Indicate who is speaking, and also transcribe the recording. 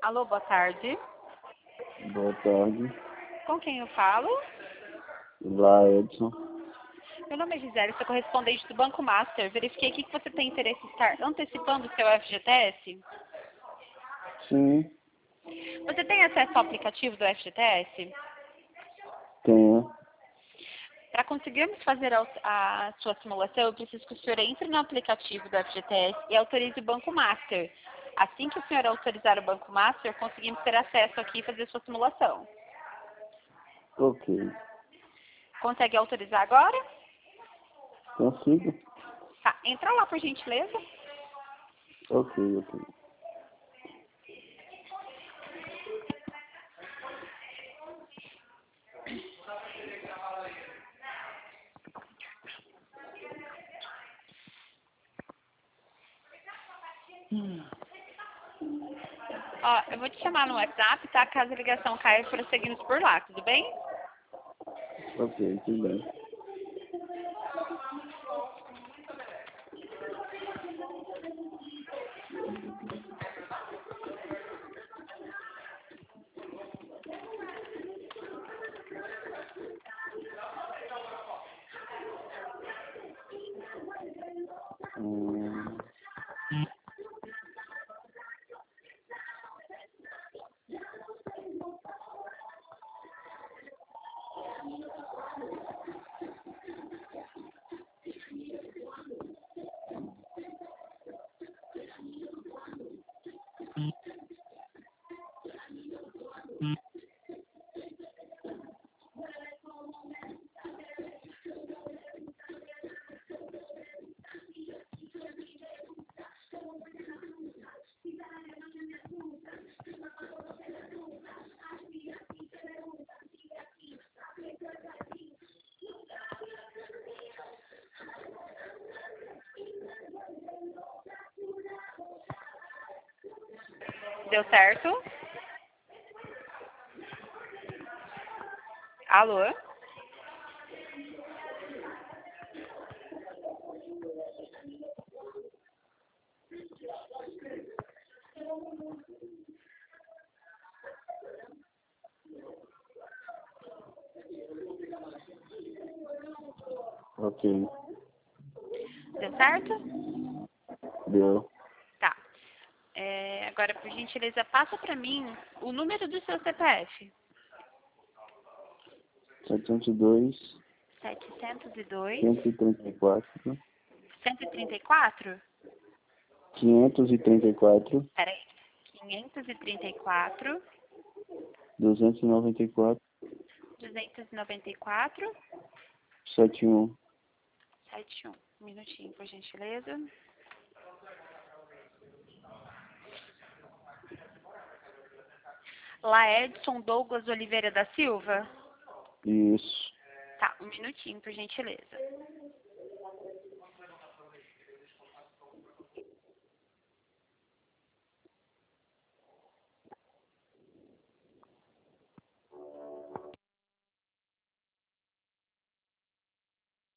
Speaker 1: Alô, boa tarde.
Speaker 2: Boa tarde.
Speaker 1: Com quem eu falo?
Speaker 2: Lá, Edson.
Speaker 1: Meu nome é Gisele, sou correspondente do Banco Master. Verifiquei aqui que você tem interesse em estar antecipando o seu FGTS.
Speaker 2: Sim,
Speaker 1: Você tem acesso ao aplicativo do FGTS?
Speaker 2: tenho.
Speaker 1: Para conseguirmos fazer a sua simulação, eu preciso que o senhor entre no aplicativo do FGTS e autorize o Banco Master. Assim que o senhor autorizar o Banco Master, conseguimos ter acesso aqui e fazer a sua simulação.
Speaker 2: Ok.
Speaker 1: Consegue autorizar agora?
Speaker 2: Consigo?
Speaker 1: Tá, entra lá por gentileza.
Speaker 2: Ok.
Speaker 1: Ó, eu vou te chamar no WhatsApp, tá? Caso a ligação caia, prosseguimos por lá, tudo bem?
Speaker 2: Ok, tudo bem. Hum,
Speaker 1: Deu certo? Alô?
Speaker 2: ok.
Speaker 1: Deu certo?
Speaker 2: Deu.
Speaker 1: Tá. Agora, por gentileza, passa pra mim o número do seu CPF.
Speaker 2: 702,
Speaker 1: 702,
Speaker 2: 134,
Speaker 1: 134?
Speaker 2: 534,
Speaker 1: Peraí. 534,
Speaker 2: 294,
Speaker 1: 294,
Speaker 2: 71.
Speaker 1: 71. Um minutinho, por gentileza. Laedson Douglas Oliveira da Silva?
Speaker 2: Isso.
Speaker 1: Tá, um minutinho, por gentileza.